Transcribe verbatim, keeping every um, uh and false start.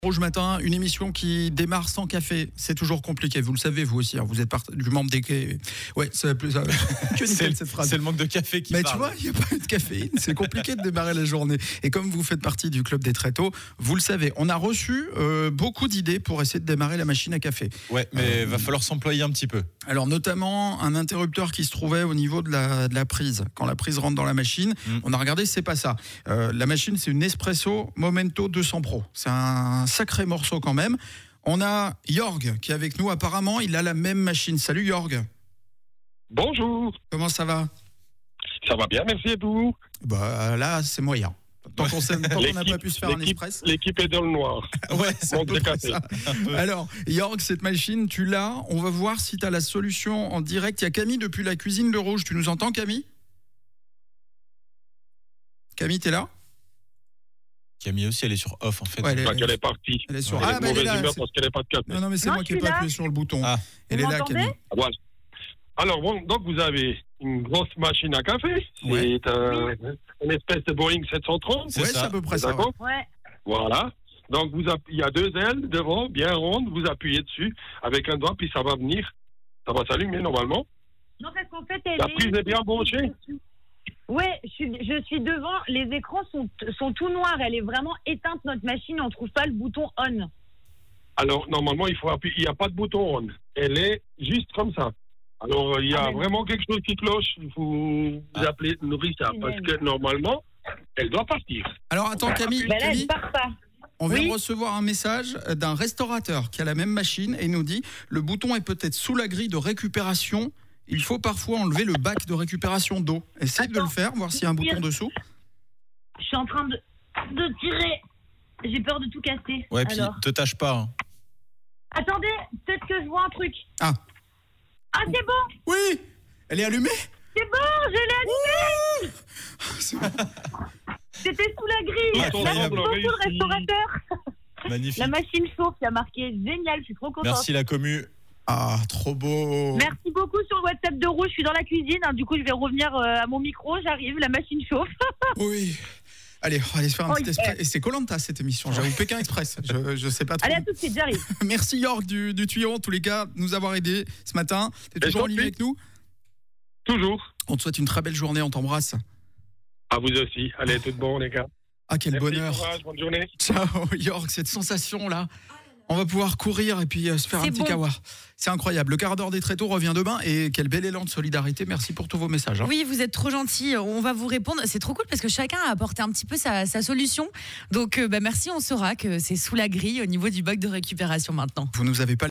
Rouge Matin, une émission qui démarre sans café, c'est toujours compliqué. Vous le savez, vous aussi. Hein, vous êtes part... du membre des. Ouais, ça, ça... que c'est, cette phrase. C'est le manque de café qui Mais parle. tu vois, il n'y a pas eu de caféine. C'est compliqué de démarrer la journée. Et comme vous faites partie du club des très tôt, vous le savez, on a reçu euh, beaucoup d'idées pour essayer de démarrer la machine à café. Ouais, mais il euh, va falloir s'employer un petit peu. Alors notamment un interrupteur qui se trouvait au niveau de la, de la prise. Quand la prise rentre dans la machine, mmh. on a regardé, c'est pas ça. Euh, la machine, c'est une Nespresso Momento deux cents Pro. C'est un sacré morceau quand même. On a Jorg qui est avec nous. Apparemment, il a la même machine. Salut Jorg. Bonjour. Comment ça va? Ça va bien, merci et vous? Bah là, c'est moyen. Tant qu'on n'a pas pu se faire un express. L'équipe est dans le noir. Ouais, c'est un peu ça. Alors, Jorg, cette machine, tu l'as. On va voir si tu as la solution en direct. Il y a Camille depuis la cuisine de Rouge. Tu nous entends, Camille? Camille, t'es là? Camille aussi, elle est sur off en fait. Ouais, elle, est, elle, est, est partie. Elle est sur. Elle ah, est bah elle est là. C'est... parce qu'elle n'est pas de café. Non, non, mais c'est non, moi qui n'ai pas appuyé sur le bouton. Ah. Elle vous est là, Camille. Ah, voilà. Alors, bon, donc vous avez une grosse machine à café. Ouais. C'est un, oui. une espèce de Boeing sept cent trente. C'est, ouais, ça. c'est à peu près ça. D'accord. Ouais. Voilà. Donc, vous app... il y a deux ailes devant, bien rondes. Vous appuyez dessus avec un doigt, puis ça va venir. Ça va s'allumer normalement. Non, parce qu'en fait, elle La est... prise est bien branchée. Oui, je suis, je suis devant. Les écrans sont, sont tout noirs. Elle est vraiment éteinte, notre machine. On ne trouve pas le bouton on. Alors, normalement, il faut appuyer. Il n'y a pas de bouton on. Elle est juste comme ça. Alors, il y a ah, vraiment quelque chose qui cloche. Il faut vous ah. appeler Nourrissa. Parce que normalement, elle doit partir. Alors, attends, Camille. Ben là, Camille, elle part pas. on vient oui. de recevoir un message d'un restaurateur qui a la même machine et nous dit le bouton est peut-être sous la grille de récupération. Il faut parfois enlever le bac de récupération d'eau. Essaye Attends, de le faire, voir s'il y a un bouton dessous. Je suis en train de, de tirer. J'ai peur de tout casser. Ouais, puis te tâche pas. Hein. Attendez, peut-être que je vois un truc. Ah. Ah, c'est bon. Oui. Elle est allumée. C'est bon, je l'ai allumée. C'est bon. C'était sous la grille. Merci beaucoup, le restaurateur. Magnifique. La machine chauffe, il y a marqué génial, je suis trop contente. Merci la commu. Ah, trop beau. Merci beaucoup sur le WhatsApp de Rouge. Je suis dans la cuisine. Hein, du coup, je vais revenir euh, à mon micro. J'arrive. La machine chauffe. Oui. Allez, on va aller se faire un oh, petit express. Et c'est Koh-Lanta cette émission. J'avoue, Pékin Express. Je, je sais pas trop. Allez, à tout de suite, j'arrive. Merci Jorg du, du tuyau, en tous les cas, de nous avoir aidés ce matin. T'es toujours en ligne avec nous? Toujours. On te souhaite une très belle journée. On t'embrasse. À vous aussi. Allez, tout bon, les gars. Ah, quel Merci, bonheur. Courage, bonne journée. Ciao, Jorg. Cette sensation-là. On va pouvoir courir et puis euh, se faire c'est un petit bon. kawa. C'est incroyable. Le quart d'heure des très tôt revient demain et quel bel élan de solidarité. Merci pour tous vos messages. Hein. Oui, vous êtes trop gentils. On va vous répondre. C'est trop cool parce que chacun a apporté un petit peu sa, sa solution. Donc, euh, bah, merci. On saura que c'est sous la grille au niveau du bac de récupération maintenant. Vous nous avez pas